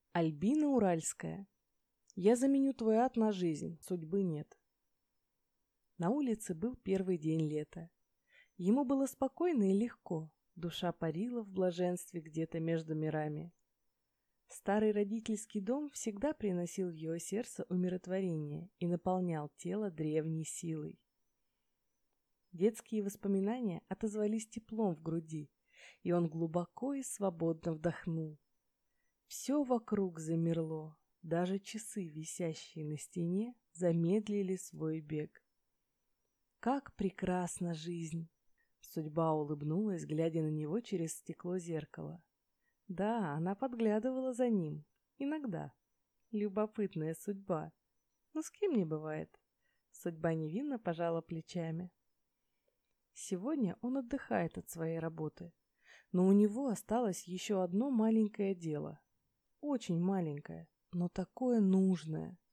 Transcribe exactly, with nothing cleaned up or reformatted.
Альбина Уральская. Я заменю твой ад на жизнь, судьбы нет. На улице был первый день лета. Ему было спокойно и легко, душа парила в блаженстве где-то между мирами. Старый родительский дом всегда приносил в его сердце умиротворение и наполнял тело древней силой. Детские воспоминания отозвались теплом в груди, и он глубоко и свободно вдохнул. Все вокруг замерло, даже часы, висящие на стене, замедлили свой бег. Как прекрасна жизнь! Судьба улыбнулась, глядя на него через стекло зеркала. Да, она подглядывала за ним. Иногда. Любопытная судьба. Но с кем не бывает. Судьба невинно пожала плечами. Сегодня он отдыхает от своей работы. Но у него осталось еще одно маленькое дело. Очень маленькое, но такое нужное.